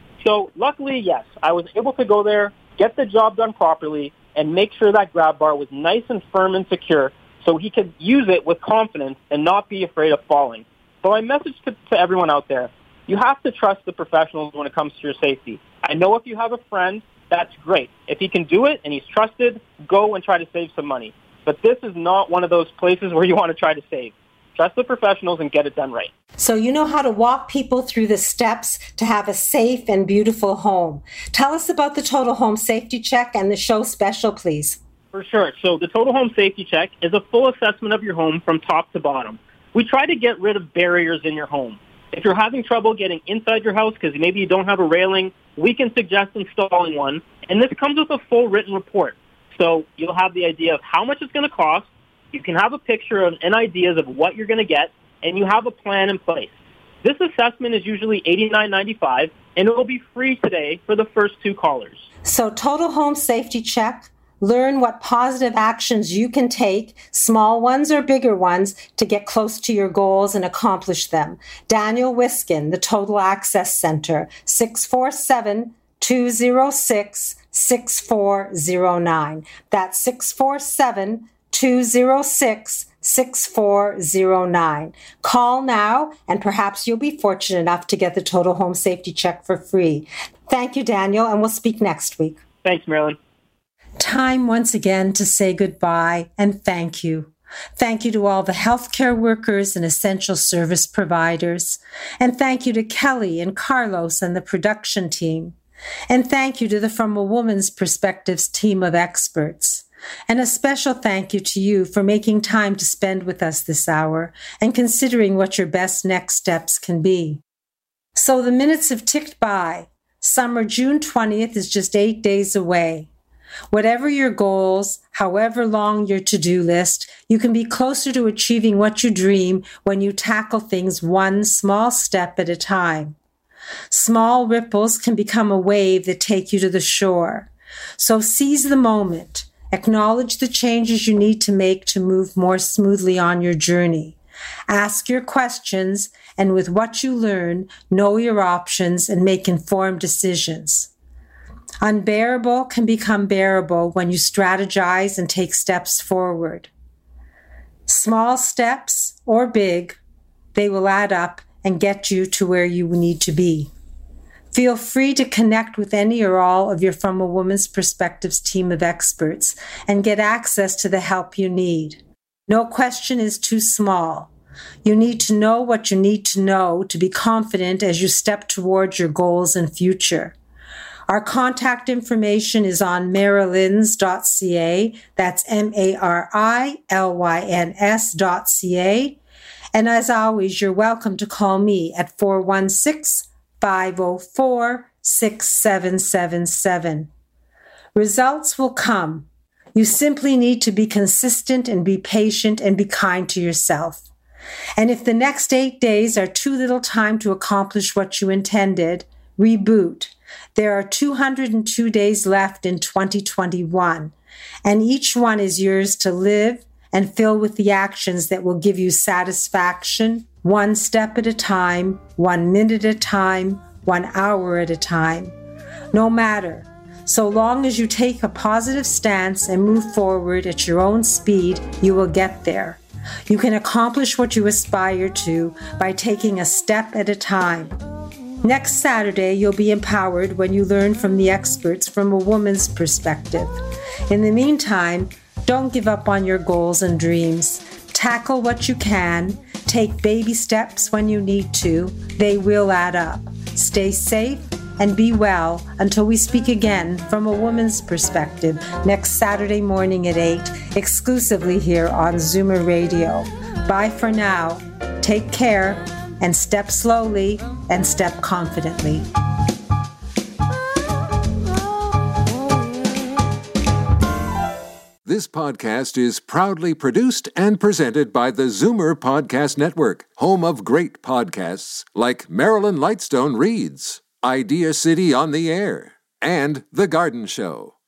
So luckily, yes, I was able to go there, get the job done properly, and make sure that grab bar was nice and firm and secure so he could use it with confidence and not be afraid of falling. So my message to everyone out there, you have to trust the professionals when it comes to your safety. I know if you have a friend, that's great. If he can do it and he's trusted, go and try to save some money. But this is not one of those places where you want to try to save. Trust the professionals and get it done right. So you know how to walk people through the steps to have a safe and beautiful home. Tell us about the Total Home Safety Check and the show special, please. For sure. So the Total Home Safety Check is a full assessment of your home from top to bottom. We try to get rid of barriers in your home. If you're having trouble getting inside your house because maybe you don't have a railing, we can suggest installing one. And this comes with a full written report. So you'll have the idea of how much it's going to cost. You can have a picture and ideas of what you're going to get, and you have a plan in place. This assessment is usually $89.95, and it will be free today for the first 2 callers. So Total Home Safety Check. Learn what positive actions you can take, small ones or bigger ones, to get close to your goals and accomplish them. Daniel Wiskin, the Total Access Center, 647-206-6409. That's 647-206-6409. Call now, and perhaps you'll be fortunate enough to get the Total Home Safety Check for free. Thank you, Daniel, and we'll speak next week. Thanks, Marilyn. Time once again to say goodbye and thank you. Thank you to all the healthcare workers and essential service providers. And thank you to Kelly and Carlos and the production team. And thank you to the From a Woman's Perspectives team of experts. And a special thank you to you for making time to spend with us this hour and considering what your best next steps can be. So the minutes have ticked by. Summer June 20th is just 8 days away. Whatever your goals, however long your to-do list, you can be closer to achieving what you dream when you tackle things one small step at a time. Small ripples can become a wave that take you to the shore. So seize the moment. Acknowledge the changes you need to make to move more smoothly on your journey. Ask your questions, and with what you learn, know your options and make informed decisions. Unbearable can become bearable when you strategize and take steps forward. Small steps, or big, they will add up and get you to where you need to be. Feel free to connect with any or all of your From a Woman's Perspectives team of experts and get access to the help you need. No question is too small. You need to know what you need to know to be confident as you step towards your goals and future. Our contact information is on marilyns.ca. That's MARILYNS.ca. And as always, you're welcome to call me at 416-504-6777. Results will come. You simply need to be consistent and be patient and be kind to yourself. And if the next 8 days are too little time to accomplish what you intended, reboot. There are 202 days left in 2021, and each one is yours to live and fill with the actions that will give you satisfaction, one step at a time, 1 minute at a time, 1 hour at a time. No matter. So long as you take a positive stance and move forward at your own speed, you will get there. You can accomplish what you aspire to by taking a step at a time. Next Saturday, you'll be empowered when you learn from the experts from a woman's perspective. In the meantime, don't give up on your goals and dreams. Tackle what you can. Take baby steps when you need to. They will add up. Stay safe and be well until we speak again from a woman's perspective next Saturday morning at 8, exclusively here on Zoomer Radio. Bye for now. Take care and step slowly and step confidently. This podcast is proudly produced and presented by the Zoomer Podcast Network, home of great podcasts like Marilyn Lightstone Reads, Idea City on the Air, and The Garden Show.